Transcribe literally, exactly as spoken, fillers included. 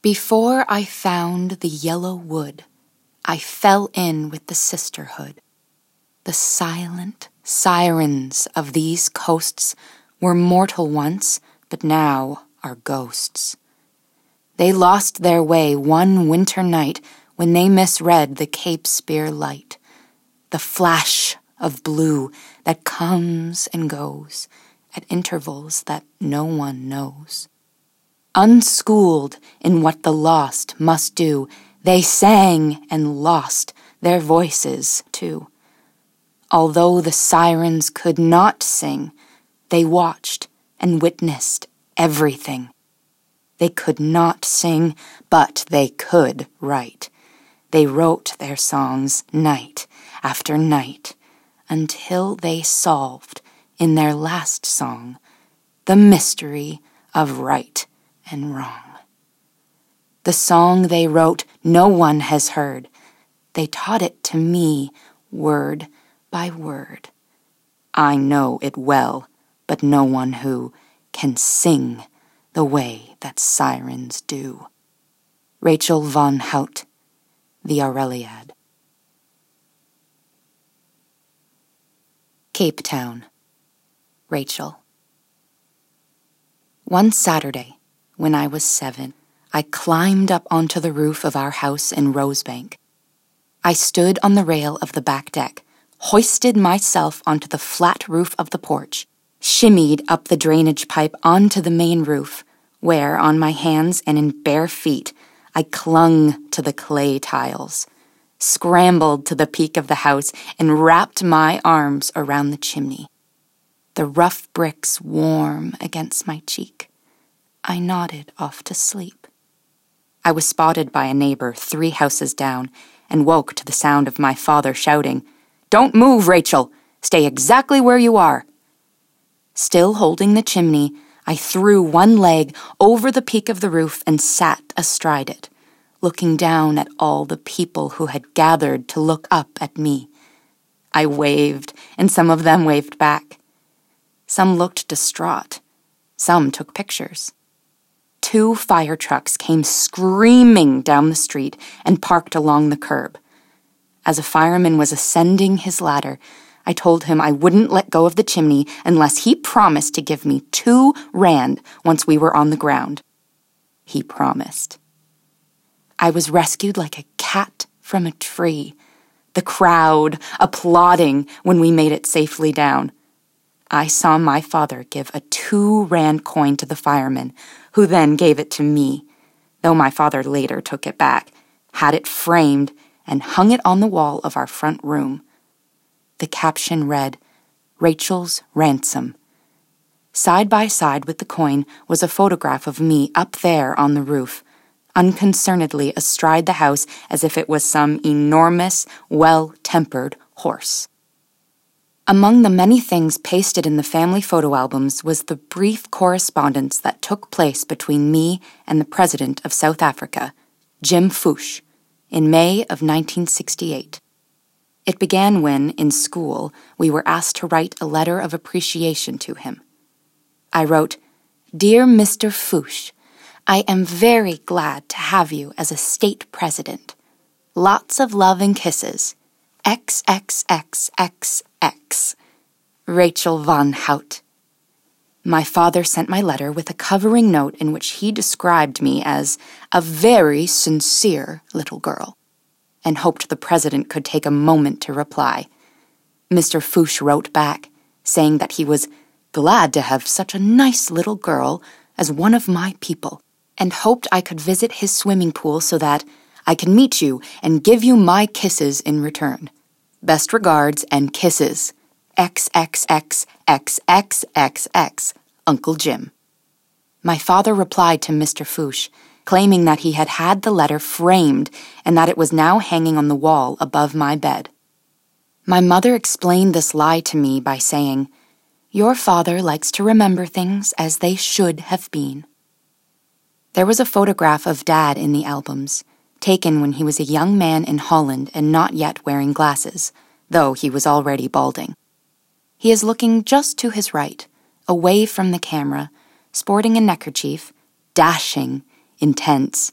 Before I found the yellow wood, I fell in with the sisterhood. The silent sirens of these coasts were mortal once, but now are ghosts. They lost their way one winter night when they misread the Cape Spear light, the flash of blue that comes and goes at intervals that no one knows. Unschooled in what the lost must do, they sang and lost their voices too. Although the sirens could not sing, they watched and witnessed everything. They could not sing, but they could write. They wrote their songs night after night until they solved, in their last song, the mystery of right and wrong. The song they wrote no one has heard. They taught it to me word by word. I know it well, but no one who can sing the way that sirens do. Rachel von Hout, The Aureliad. Cape Town, Rachel. One Saturday, when I was seven, I climbed up onto the roof of our house in Rosebank. I stood on the rail of the back deck, hoisted myself onto the flat roof of the porch, shimmied up the drainage pipe onto the main roof, where, on my hands and in bare feet, I clung to the clay tiles, scrambled to the peak of the house, and wrapped my arms around the chimney. The rough bricks warm against my cheek. I nodded off to sleep. I was spotted by a neighbor three houses down and woke to the sound of my father shouting, "Don't move, Rachel! Stay exactly where you are!" Still holding the chimney, I threw one leg over the peak of the roof and sat astride it, looking down at all the people who had gathered to look up at me. I waved, and some of them waved back. Some looked distraught. Some took pictures. Two fire trucks came screaming down the street and parked along the curb. As a fireman was ascending his ladder, I told him I wouldn't let go of the chimney unless he promised to give me two rand once we were on the ground. He promised. I was rescued like a cat from a tree, the crowd applauding when we made it safely down. I saw my father give a two-rand coin to the fireman, who then gave it to me, though my father later took it back, had it framed, and hung it on the wall of our front room. The caption read, "Rachel's Ransom." Side by side with the coin was a photograph of me up there on the roof, unconcernedly astride the house as if it was some enormous, well-tempered horse. Among the many things pasted in the family photo albums was the brief correspondence that took place between me and the President of South Africa, Jim Fuchs, in May of nineteen sixty-eight. It began when, in school, we were asked to write a letter of appreciation to him. I wrote, "Dear Mister Fuchs, I am very glad to have you as a state president. Lots of love and kisses. X X X X X. Rachel von Hout." My father sent my letter with a covering note in which he described me as a very sincere little girl, and hoped the president could take a moment to reply. Mister Fuchs wrote back, saying that he was glad to have such a nice little girl as one of my people, and hoped I could visit his swimming pool so that I can meet you and give you my kisses in return. Best regards and kisses. X X X X X X X, Uncle Jim. My father replied to Mister Fuchs, claiming that he had had the letter framed and that it was now hanging on the wall above my bed. My mother explained this lie to me by saying, "Your father likes to remember things as they should have been." There was a photograph of Dad in the albums, taken when he was a young man in Holland and not yet wearing glasses, though he was already balding. He is looking just to his right, away from the camera, sporting a neckerchief, dashing, intense,